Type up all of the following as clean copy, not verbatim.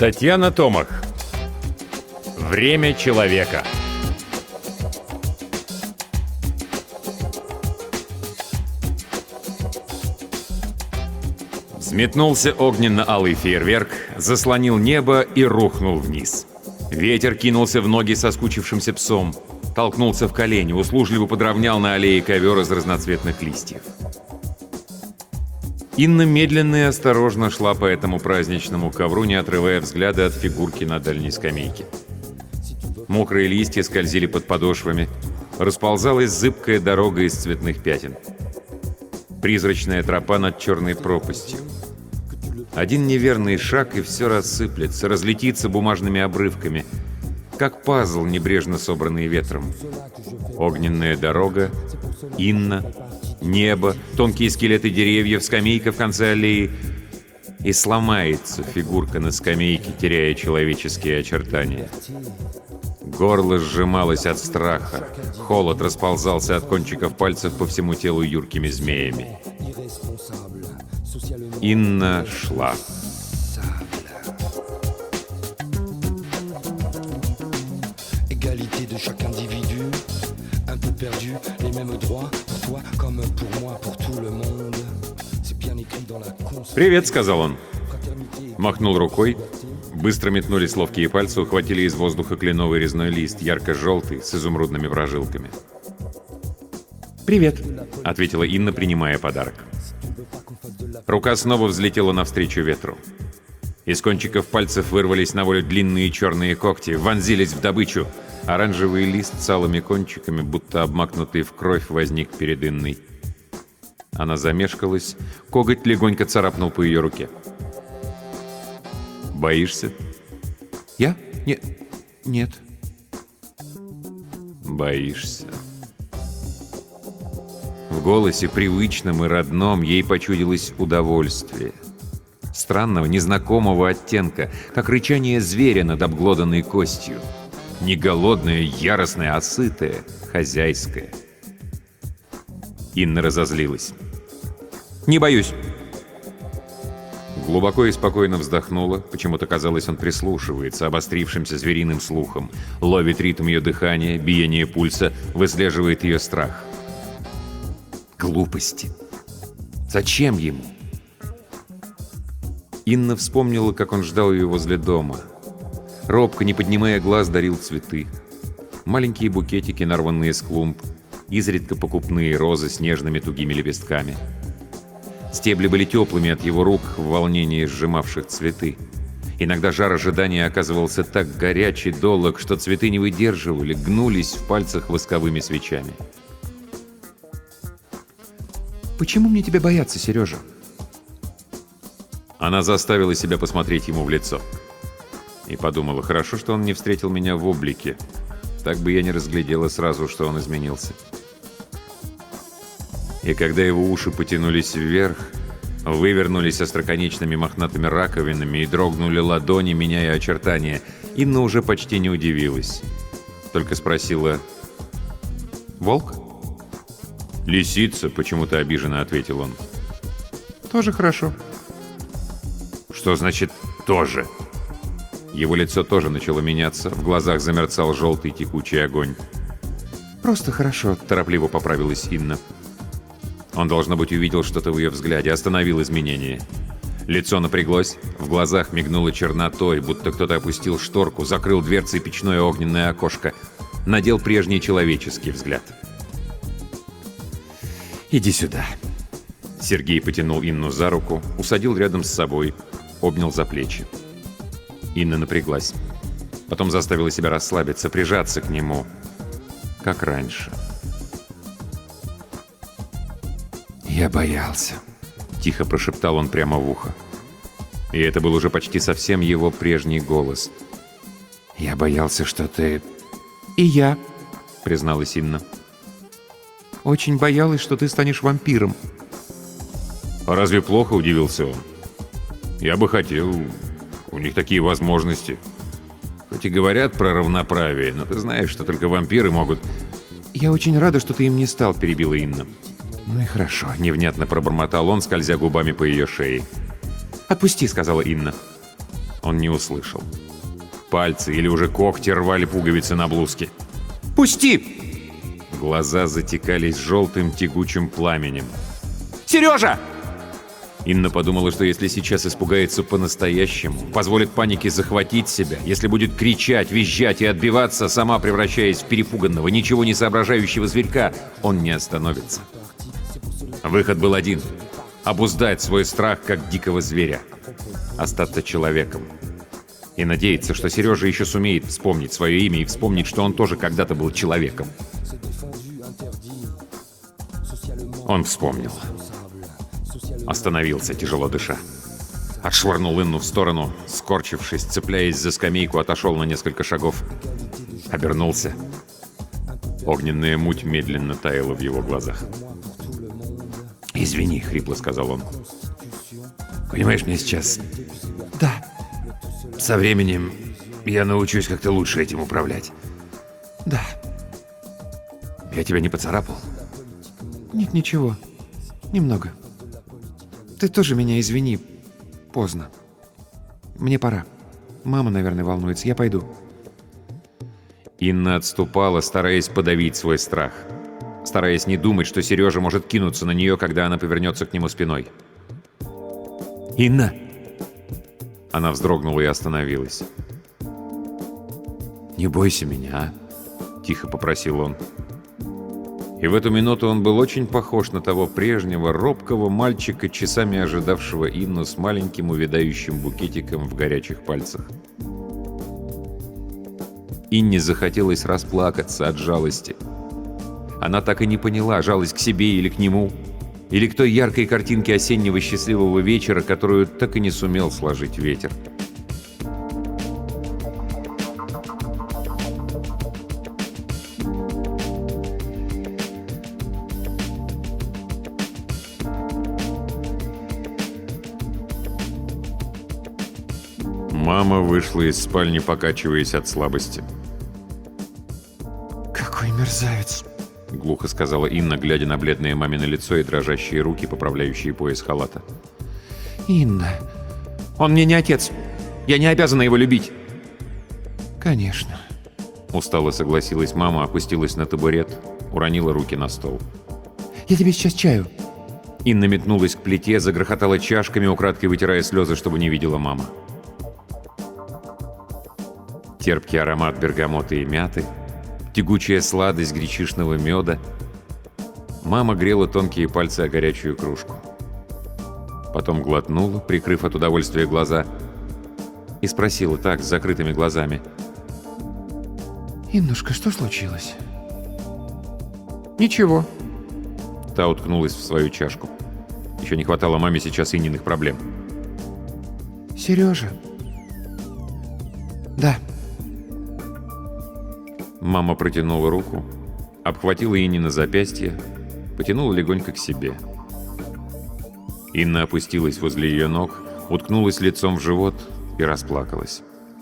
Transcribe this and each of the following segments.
Татьяна Томах. Время человека. Взметнулся огненно-алый фейерверк, заслонил небо и рухнул вниз. Ветер кинулся в ноги соскучившимся псом, толкнулся в колени, услужливо подровнял на аллее ковер из разноцветных листьев. Инна медленно и осторожно шла по этому праздничному ковру, не отрывая взгляда от фигурки на дальней скамейке. Мокрые листья скользили под подошвами, расползалась зыбкая дорога из цветных пятен. Призрачная тропа над черной пропастью. Один неверный шаг, и все рассыплется, разлетится бумажными обрывками, как пазл, небрежно собранный ветром. Огненная дорога, Инна, небо, тонкие скелеты деревьев, скамейка в конце аллеи. И сломается фигурка на скамейке, теряя человеческие очертания. Горло сжималось от страха, холод расползался от кончиков пальцев по всему телу юркими змеями. Инна шла. «Привет», — сказал он. Махнул рукой. Быстро метнулись ловкие пальцы, ухватили из воздуха кленовый резной лист, ярко-желтый, с изумрудными прожилками. «Привет», — ответила Инна, принимая подарок. Рука снова взлетела навстречу ветру. Из кончиков пальцев вырвались на волю длинные черные когти, вонзились в добычу. Оранжевый лист с алыми кончиками, будто обмакнутый в кровь, возник перед Инной. Она замешкалась, коготь легонько царапнул по ее руке. «Боишься?» «Я? Нет». «Боишься». В голосе, привычном и родном, ей почудилось удовольствие. Странного, незнакомого оттенка, как рычание зверя над обглоданной костью. Не голодное, яростное, а сытое, хозяйское. Инна разозлилась. «Не боюсь». Глубоко и спокойно вздохнула. Почему-то казалось, он прислушивается обострившимся звериным слухом, ловит ритм ее дыхания, биение пульса, выслеживает ее страх. Глупости. Зачем ему? Инна вспомнила, как он ждал ее возле дома. Робко, не поднимая глаз, дарил цветы. Маленькие букетики, нарванные с клумб, изредка покупные розы с нежными тугими лепестками. Стебли были теплыми от его рук, в волнении сжимавших цветы. Иногда жар ожидания оказывался так горячий, долог, что цветы не выдерживали, гнулись в пальцах восковыми свечами. «Почему мне тебя бояться, Сережа?» Она заставила себя посмотреть ему в лицо. И подумала, хорошо, что он не встретил меня в облике. Так бы я не разглядела сразу, что он изменился. И когда его уши потянулись вверх, вывернулись остроконечными мохнатыми раковинами и дрогнули ладони, меняя очертания, Инна уже почти не удивилась. Только спросила: «Волк?» «Лисица», — почему-то обиженно ответил он. «Тоже хорошо». «Что значит «тоже»?» Его лицо тоже начало меняться, в глазах замерцал желтый текучий огонь. «Просто хорошо», — торопливо поправилась Инна. Он, должно быть, увидел что-то в ее взгляде, остановил изменение. Лицо напряглось, в глазах мигнуло чернотой, будто кто-то опустил шторку, закрыл дверцей печное огненное окошко, надел прежний человеческий взгляд. «Иди сюда». Сергей потянул Инну за руку, усадил рядом с собой, обнял за плечи. Инна напряглась. Потом заставила себя расслабиться, прижаться к нему, как раньше. «Я боялся», — тихо прошептал он прямо в ухо. И это был уже почти совсем его прежний голос. «Я боялся, что ты...» «И я», — призналась Инна. «Очень боялась, что ты станешь вампиром». «А разве плохо?» — удивился он. «Я бы хотел... У них такие возможности. Хоть и говорят про равноправие, но ты знаешь, что только вампиры могут...» «Я очень рада, что ты им не стал», — перебила Инна. «Ну и хорошо», — невнятно пробормотал он, скользя губами по ее шее. «Отпусти», — сказала Инна. Он не услышал. Пальцы или уже когти рвали пуговицы на блузке. Пусти! Глаза затекались желтым тягучим пламенем. Сережа! Инна подумала, что если сейчас испугается по-настоящему, позволит панике захватить себя, если будет кричать, визжать и отбиваться, сама превращаясь в перепуганного, ничего не соображающего зверька, он не остановится. Выход был один — обуздать свой страх, как дикого зверя. Остаться человеком. И надеяться, что Сережа еще сумеет вспомнить свое имя и вспомнить, что он тоже когда-то был человеком. Он вспомнил. Остановился, тяжело дыша. Отшвырнул Инну в сторону, скорчившись, цепляясь за скамейку, отошел на несколько шагов. Обернулся. Огненная муть медленно таяла в его глазах. «Извини», — хрипло сказал он. «Понимаешь, мне сейчас... Да. Со временем я научусь как-то лучше этим управлять. Да. Я тебя не поцарапал?» Нет, ничего. Немного. Ты тоже меня извини. Поздно. Мне пора. Мама, наверное, волнуется. Я пойду. Инна отступала, стараясь подавить свой страх. Стараясь не думать, что Сережа может кинуться на нее, когда она повернется к нему спиной. «Инна!» Она вздрогнула и остановилась. «Не бойся меня, а?» — тихо попросил он. И в эту минуту он был очень похож на того прежнего, робкого мальчика, часами ожидавшего Инну с маленьким увядающим букетиком в горячих пальцах. Инне захотелось расплакаться от жалости. Она так и не поняла, жалость к себе или к нему, или к той яркой картинке осеннего счастливого вечера, которую так и не сумел сложить ветер. Мама вышла из спальни, покачиваясь от слабости. Какой мерзавец! — глухо сказала Инна, глядя на бледное мамино лицо и дрожащие руки, поправляющие пояс халата. Инна, «Он мне не отец. Я не обязана его любить». Конечно. Устало согласилась мама, опустилась на табурет, уронила руки на стол. Я тебе сейчас чаю. Инна метнулась к плите, загрохотала чашками, украдкой вытирая слезы, чтобы не видела мама. Терпкий аромат бергамота и мяты, тягучая сладость гречишного меда. Мама грела тонкие пальцы о горячую кружку. Потом глотнула, прикрыв от удовольствия глаза, и спросила так, с закрытыми глазами. Иннушка, что случилось? «Ничего». Та уткнулась в свою чашку. Еще не хватало маме сейчас Инниных проблем. Сережа? Да. Мама протянула руку, обхватила Иннина запястье, потянула легонько к себе. Инна опустилась возле ее ног, уткнулась лицом в живот и расплакалась.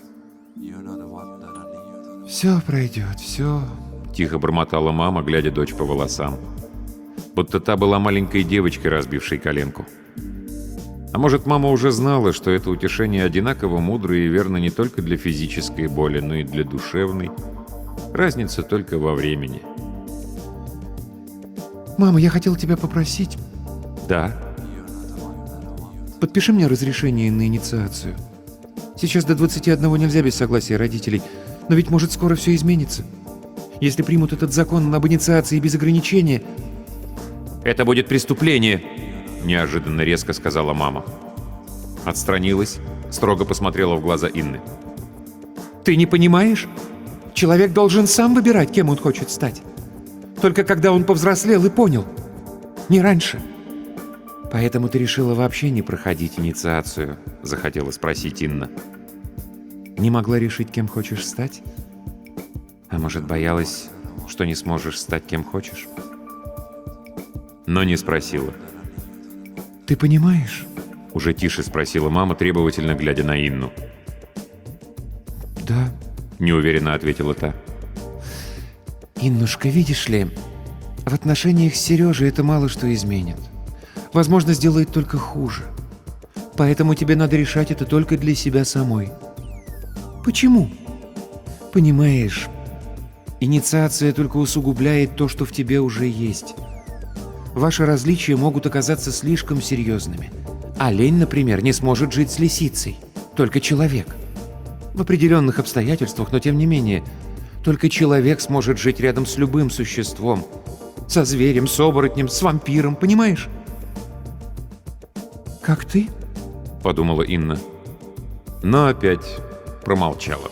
«Все пройдет, все...» — тихо бормотала мама, глядя дочь по волосам. Будто та была маленькой девочкой, разбившей коленку. А может, мама уже знала, что это утешение одинаково мудро и верно не только для физической боли, но и для душевной. Разница только во времени. «Мама, я хотел тебя попросить...» «Да?» «Подпиши мне разрешение на инициацию. Сейчас до 21 нельзя без согласия родителей, но ведь может скоро все изменится. Если примут этот закон об инициации без ограничения...» «Это будет преступление!» — неожиданно резко сказала мама. Отстранилась, строго посмотрела в глаза Инны. «Ты не понимаешь? Человек должен сам выбирать, кем он хочет стать. Только когда он повзрослел и понял. Не раньше». «Поэтому ты решила вообще не проходить инициацию?» — захотела спросить Инна. «Не могла решить, кем хочешь стать? А может, боялась, что не сможешь стать кем хочешь?» Но не спросила. «Ты понимаешь?» — уже тише спросила мама, требовательно глядя на Инну. «Да», — неуверенно ответила та. «Иннушка, видишь ли, в отношениях с Сережей это мало что изменит. Возможно, сделает только хуже. Поэтому тебе надо решать это только для себя самой. Почему? Понимаешь, инициация только усугубляет то, что в тебе уже есть. Ваши различия могут оказаться слишком серьезными. Олень, например, не сможет жить с лисицей. Только человек. В определенных обстоятельствах, но тем не менее, только человек сможет жить рядом с любым существом. Со зверем, с оборотнем, с вампиром, понимаешь? «Как ты?» — подумала Инна. Но опять промолчала.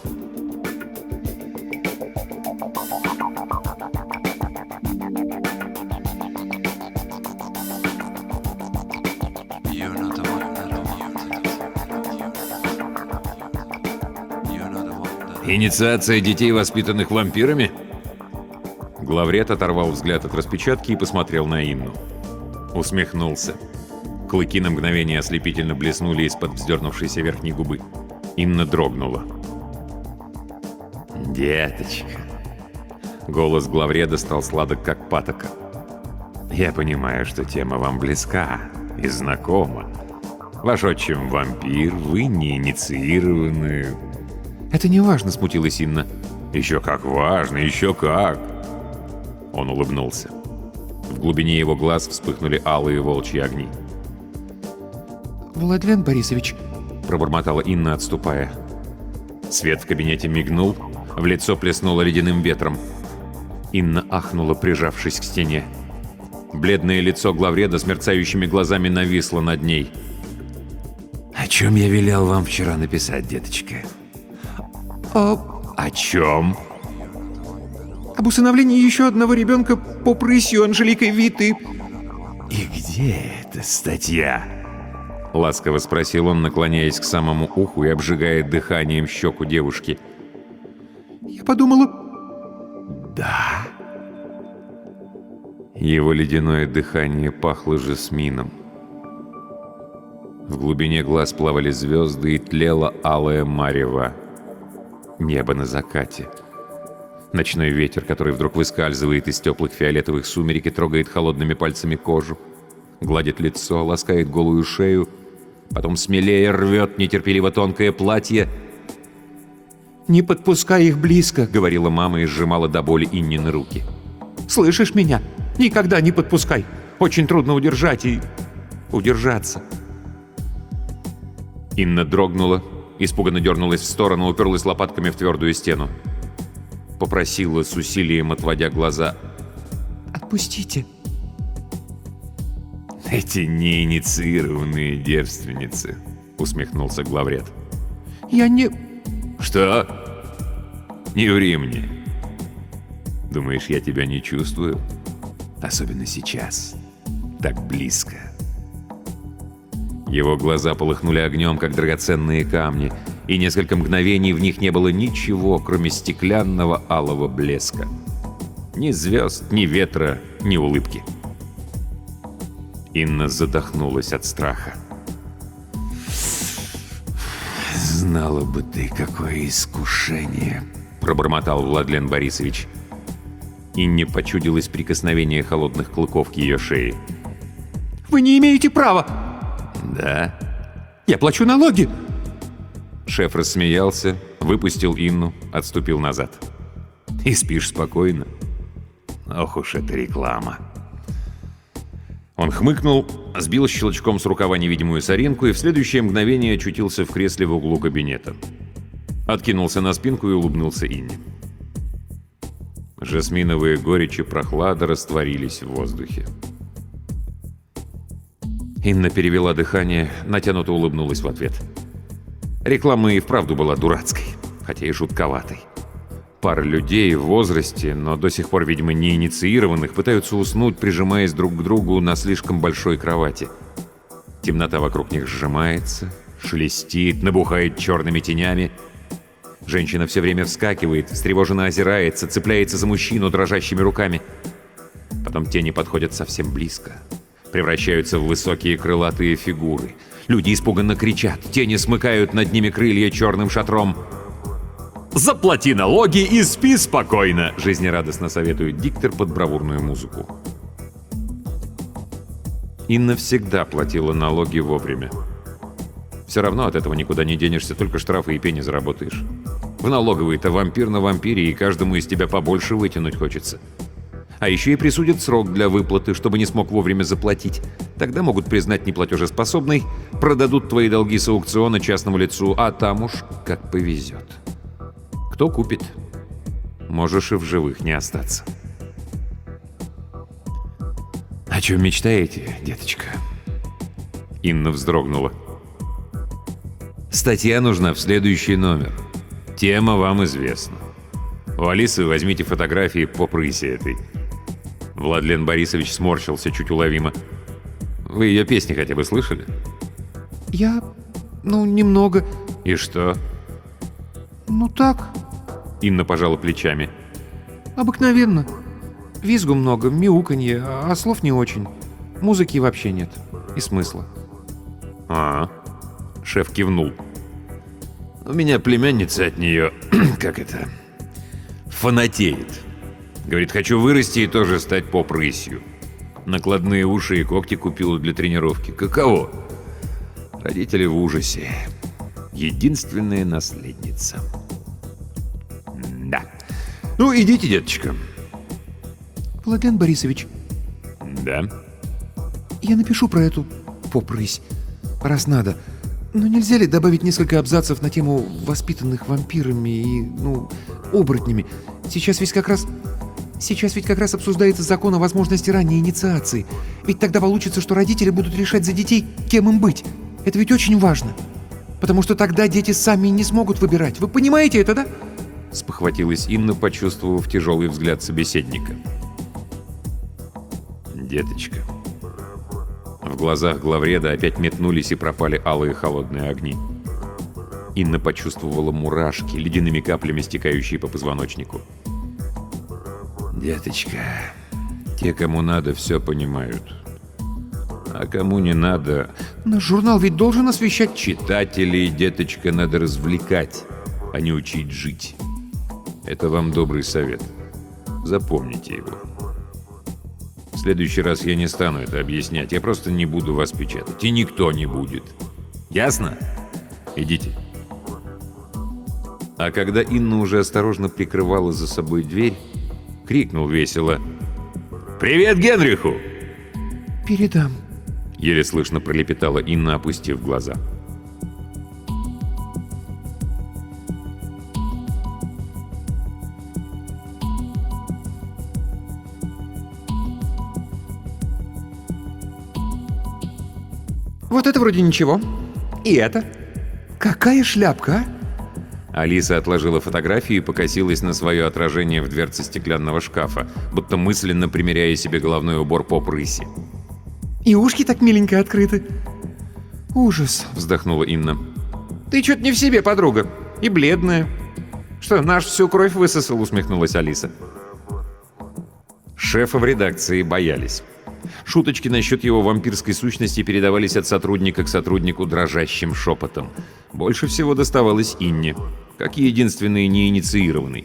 Инициация детей, воспитанных вампирами? Главред оторвал взгляд от распечатки и посмотрел на Инну. Усмехнулся. Клыки на мгновение ослепительно блеснули из-под вздернувшейся верхней губы. Инна дрогнула. «Деточка!» Голос главреда стал сладок, как патока. «Я понимаю, что тема вам близка и знакома. Ваш отчим вампир, вы не инициированы...» «Это не важно», — смутилась Инна. «Еще как важно, еще как!» Он улыбнулся. В глубине его глаз вспыхнули алые волчьи огни. «Владлен Борисович», — пробормотала Инна, отступая. Свет в кабинете мигнул, в лицо плеснуло ледяным ветром. Инна ахнула, прижавшись к стене. Бледное лицо главреда с мерцающими глазами нависло над ней. «О чем я велел вам вчера написать, деточка?» «О чем?» «Об усыновлении еще одного ребенка по прысью Анжеликой Виты». «И где эта статья?» — ласково спросил он, наклоняясь к самому уху и обжигая дыханием щеку девушки. «Я подумала...» «Да?» Его ледяное дыхание пахло жасмином. В глубине глаз плавали звезды и тлела алая марево. Небо на закате. Ночной ветер, который вдруг выскальзывает из теплых фиолетовых сумерек и трогает холодными пальцами кожу, гладит лицо, ласкает голую шею, потом смелее рвет нетерпеливо тонкое платье. «Не подпускай их близко», — говорила мама и сжимала до боли Иннины руки. «Слышишь меня? Никогда не подпускай. Очень трудно удержать и... удержаться». Инна дрогнула, испуганно дернулась в сторону, уперлась лопатками в твердую стену. Попросила с усилием, отводя глаза. «Отпустите». «Эти неинициированные девственницы», — усмехнулся главред. «Я не...» «Что? Не ври мне. Думаешь, я тебя не чувствую? Особенно сейчас. Так близко». Его глаза полыхнули огнем, как драгоценные камни, и несколько мгновений в них не было ничего, кроме стеклянного алого блеска. Ни звезд, ни ветра, ни улыбки. Инна задохнулась от страха. «Знала бы ты, какое искушение!» — пробормотал Владлен Борисович. Инне почудилось прикосновение холодных клыков к ее шее. «Вы не имеете права!» «Да?» «Я плачу налоги!» Шеф рассмеялся, выпустил Инну, отступил назад. «И спишь спокойно? Ох уж эта реклама!» Он хмыкнул, сбил щелчком с рукава невидимую соринку и в следующее мгновение очутился в кресле в углу кабинета. Откинулся на спинку и улыбнулся Инне. Жасминовые горечь и прохлада растворились в воздухе. Инна перевела дыхание, натянуто улыбнулась в ответ. Реклама и вправду была дурацкой, хотя и жутковатой. Пара людей в возрасте, но до сих пор, видимо, не инициированных, пытаются уснуть, прижимаясь друг к другу на слишком большой кровати. Темнота вокруг них сжимается, шелестит, набухает черными тенями. Женщина все время вскакивает, встревоженно озирается, цепляется за мужчину дрожащими руками. Потом тени подходят совсем близко, превращаются в высокие крылатые фигуры. Люди испуганно кричат, тени смыкают над ними крылья черным шатром. «Заплати налоги и спи спокойно!» — жизнерадостно советует диктор под бравурную музыку. Инна всегда платила налоги вовремя. Все равно от этого никуда не денешься, только штрафы и пени заработаешь. В налоговой-то вампир на вампире, и каждому из тебя побольше вытянуть хочется. А еще и присудят срок для выплаты, чтобы не смог вовремя заплатить. Тогда могут признать неплатежеспособной, продадут твои долги с аукциона частному лицу, а там уж как повезет. Кто купит? Можешь и в живых не остаться. «О чем мечтаете, деточка?» Инна вздрогнула. «Статья нужна в следующий номер. Тема вам известна. У Алисы возьмите фотографии по прысе этой». Владлен Борисович сморщился чуть уловимо. «Вы ее песни хотя бы слышали?» Немного. «И что?» Так, Инна пожала плечами. обыкновенно. Визгу много, мяуканье, а слов не очень. Музыки вообще нет. И смысла». «А, шеф кивнул. У меня племянница от нее, фанатеет. Говорит, хочу вырасти и тоже стать поп-рысью. Накладные уши и когти купила для тренировки. Каково? Родители в ужасе. Единственная наследница. Да. Ну, идите, деточка». Владлен Борисович, «Да». я напишу про эту поп-рысь, раз надо. Но нельзя ли добавить несколько абзацев на тему воспитанных вампирами и, оборотнями? Сейчас ведь как раз обсуждается закон о возможности ранней инициации. Ведь тогда получится, что родители будут решать за детей, кем им быть. Это ведь очень важно. Потому что тогда дети сами не смогут выбирать. Вы понимаете это, да?» Спохватилась Инна, почувствовав тяжелый взгляд собеседника. «Деточка». В глазах главреда опять метнулись и пропали алые холодные огни. Инна почувствовала мурашки, ледяными каплями стекающие по позвоночнику. «Деточка, те, кому надо, все понимают. А кому не надо...» «Но журнал ведь должен освещать...» «Читателей, деточка, надо развлекать, а не учить жить. Это вам добрый совет. Запомните его. В следующий раз я не стану это объяснять, я просто не буду вас печатать. И никто не будет. Ясно? Идите». А когда Инна уже осторожно прикрывала за собой дверь, крикнул весело: «Привет Генриху!» «Передам», — еле слышно пролепетала Инна, опустив глаза. «Вот это вроде ничего. И это. Какая шляпка, а?» Алиса отложила фотографию и покосилась на свое отражение в дверце стеклянного шкафа, будто мысленно примеряя себе головной убор поп-рыси. «И ушки так миленько открыты». «Ужас», — вздохнула Инна. «Ты что-то не в себе, подруга. И бледная». «Что, наш всю кровь высосал?» — усмехнулась Алиса. Шефа в редакции боялись. Шуточки насчет его вампирской сущности передавались от сотрудника к сотруднику дрожащим шепотом. Больше всего доставалось Инне, как единственной неинициированной.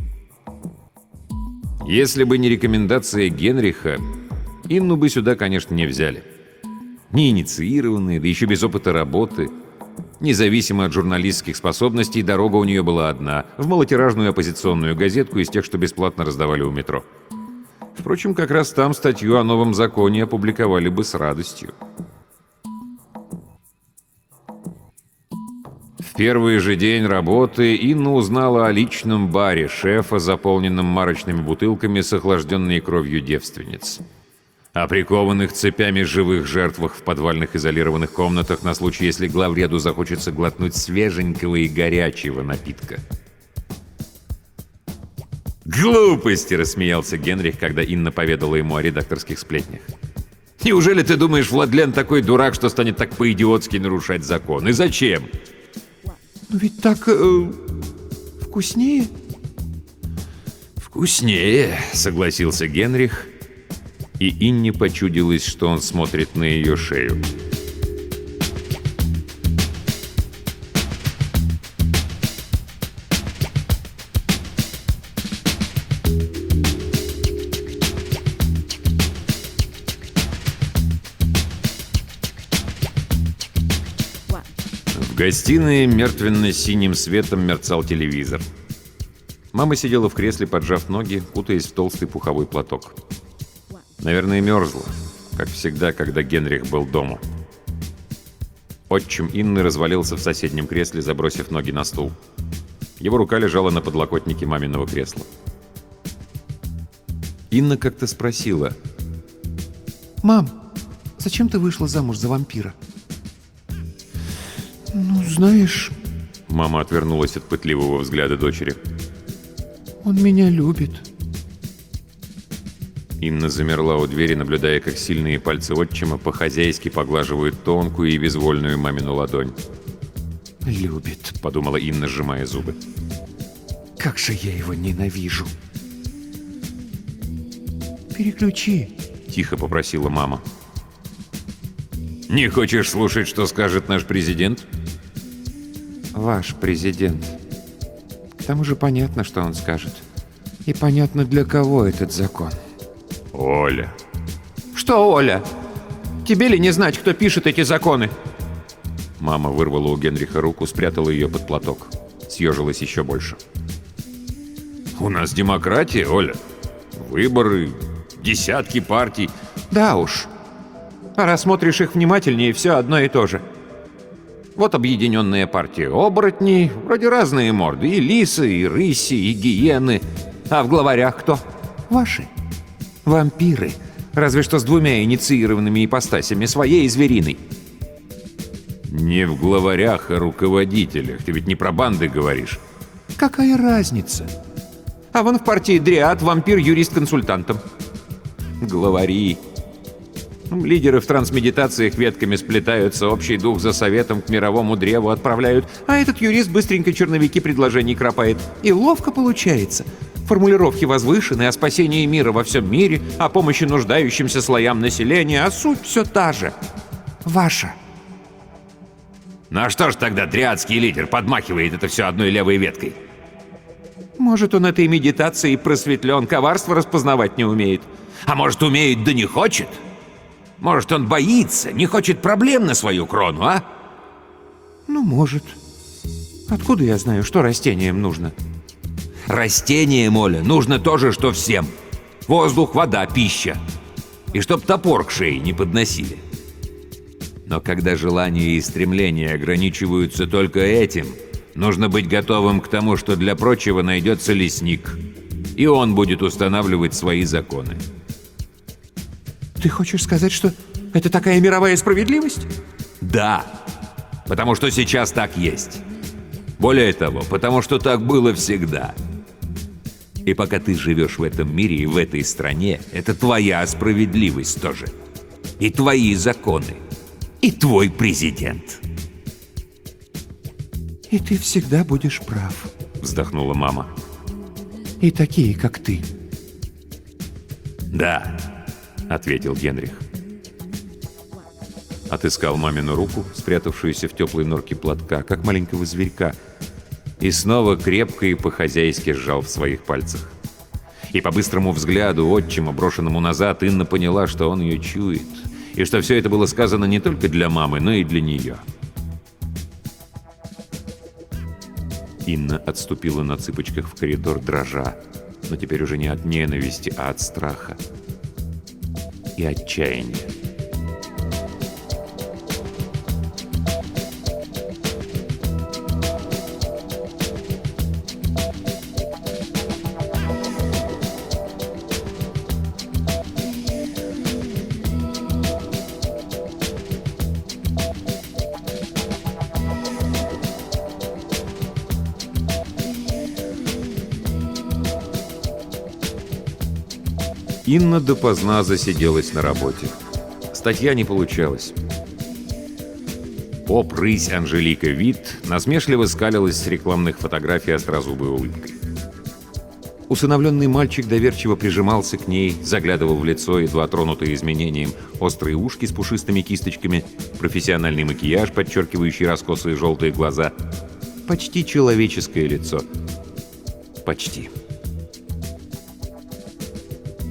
Если бы не рекомендация Генриха, Инну бы сюда, конечно, не взяли. Неинициированные, да еще без опыта работы. Независимо от журналистских способностей, дорога у нее была одна — в малотиражную оппозиционную газетку из тех, что бесплатно раздавали у метро. Впрочем, как раз там статью о новом законе опубликовали бы с радостью. В первый же день работы Инна узнала о личном баре шефа, заполненном марочными бутылками с охлажденной кровью девственниц. О прикованных цепями живых жертвах в подвальных изолированных комнатах на случай, если главреду захочется глотнуть свеженького и горячего напитка. «Глупости!» — рассмеялся Генрих, когда Инна поведала ему о редакторских сплетнях. «Неужели ты думаешь, Владлен такой дурак, что станет так по-идиотски нарушать закон? И зачем?» «Ну ведь так... вкуснее». «Вкуснее», — согласился Генрих, и Инне почудилось, что он смотрит на ее шею. В гостиной мертвенно-синим светом мерцал телевизор. Мама сидела в кресле, поджав ноги, кутаясь в толстый пуховой платок. Наверное, мерзла, как всегда, когда Генрих был дома. Отчим Инны развалился в соседнем кресле, забросив ноги на стул. Его рука лежала на подлокотнике маминого кресла. Инна как-то спросила: «Мам, зачем ты вышла замуж за вампира?» «Ну, знаешь, Мама отвернулась от пытливого взгляда дочери. он меня любит». Инна замерла у двери, наблюдая, как сильные пальцы отчима по-хозяйски поглаживают тонкую и безвольную мамину ладонь. «Любит», — подумала Инна, сжимая зубы. как же я его ненавижу. «Переключи», — тихо попросила мама. «Не хочешь слушать, что скажет наш президент?» «Ваш президент. К тому же понятно, что он скажет. И понятно, для кого этот закон». «Оля». «Что, Оля? Тебе ли не знать, кто пишет эти законы?» Мама вырвала у Генриха руку, спрятала ее под платок. Съежилась еще больше. «У нас демократия, Оля. Выборы, десятки партий». «Да уж. А рассмотришь их внимательнее, все одно и то же. Вот объединенная партия оборотней, вроде разные морды, и лисы, и рыси, и гиены. А в главарях кто? Ваши. Вампиры. Разве что с двумя инициированными ипостасями, своей и звериной». «Не в главарях, а руководителях. Ты ведь не про банды говоришь». «Какая разница? А вон в партии Дриад вампир юрист-консультантом. Главари. Лидеры в трансмедитациях ветками сплетаются, общий дух за советом к мировому древу отправляют, а этот юрист быстренько черновики предложений кропает. И ловко получается. Формулировки возвышены, о спасении мира во всем мире, о помощи нуждающимся слоям населения, а суть все та же. Ваша». «Ну а что ж тогда дриадский лидер подмахивает это все одной левой веткой?» «Может, он этой медитацией просветлен, коварство распознавать не умеет. «А может, умеет, да не хочет? Может, он боится, не хочет проблем на свою крону, а?» Ну, может. Откуда я знаю, что растениям нужно?» «Растениям, Оля, нужно то же, что всем. Воздух, вода, пища. И чтоб топор к шее не подносили. Но когда желания и стремления ограничиваются только этим, нужно быть готовым к тому, что для прочего найдется лесник. И он будет устанавливать свои законы». Ты хочешь сказать, что это такая мировая справедливость? Да, потому что сейчас так есть. Более того, потому что так было всегда. И пока ты живешь в этом мире и в этой стране, это твоя справедливость тоже. И твои законы. И твой президент. И ты всегда будешь прав. Вздохнула мама. И такие, как ты. Да, ответил Генрих. Отыскал мамину руку, спрятавшуюся в теплой норке платка, как маленького зверька, и снова крепко и по-хозяйски сжал в своих пальцах. И по быстрому взгляду отчима, брошенному назад, Инна поняла, что он ее чует, и что все это было сказано не только для мамы, но и для нее. Инна отступила на цыпочках в коридор, дрожа, но теперь уже не от ненависти, а от страха и отчаяния. Инна допоздна засиделась на работе. Статья не получалась. Поп-рысь Анжелика Вит насмешливо скалилась с рекламных фотографий острозубой улыбкой. Усыновленный мальчик доверчиво прижимался к ней, заглядывал в лицо, едва тронутое изменением, острые ушки с пушистыми кисточками, профессиональный макияж, подчеркивающий раскосые желтые глаза. Почти человеческое лицо. Почти.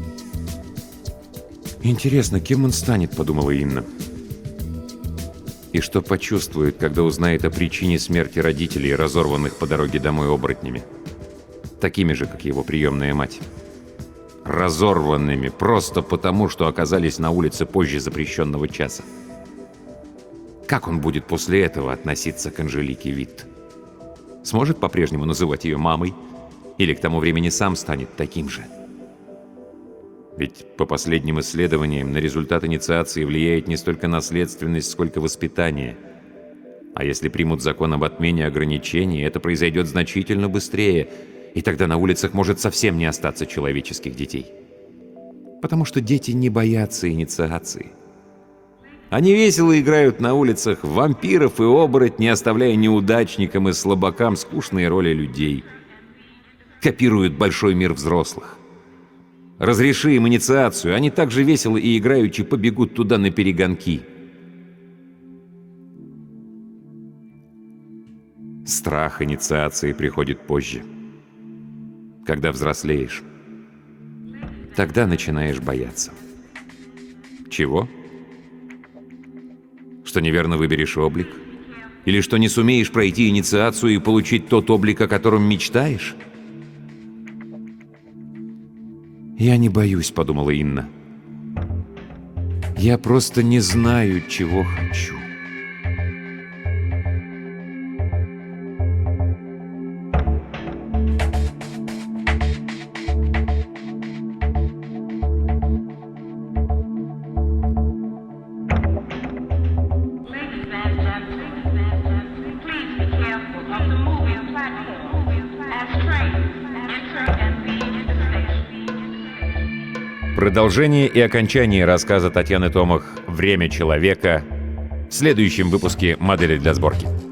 «Интересно, кем он станет?» — подумала Инна. И что почувствует, когда узнает о причине смерти родителей, разорванных по дороге домой оборотнями? Такими же, как его приемная мать. Разорванными просто потому, что оказались на улице позже запрещенного часа. Как он будет после этого относиться к Анжелике Витт? Сможет по-прежнему называть ее мамой? Или к тому времени сам станет таким же? Ведь по последним исследованиям на результат инициации влияет не столько наследственность, сколько воспитание. А если примут закон об отмене ограничений, это произойдет значительно быстрее, и тогда на улицах может совсем не остаться человеческих детей. Потому что дети не боятся инициации. Они весело играют на улицах в вампиров и оборотней, оставляя неудачникам и слабакам скучные роли людей. Копируют большой мир взрослых. Разреши им инициацию, они так же весело и играючи побегут туда на перегонки. Страх инициации приходит позже. Когда взрослеешь, тогда начинаешь бояться. Чего? Что неверно выберешь облик? Или что не сумеешь пройти инициацию и получить тот облик, о котором мечтаешь? «Я не боюсь», — подумала Инна. «Я просто не знаю, чего хочу». Продолжение и окончание рассказа Татьяны Томах «Время человека» в следующем выпуске «Модели для сборки».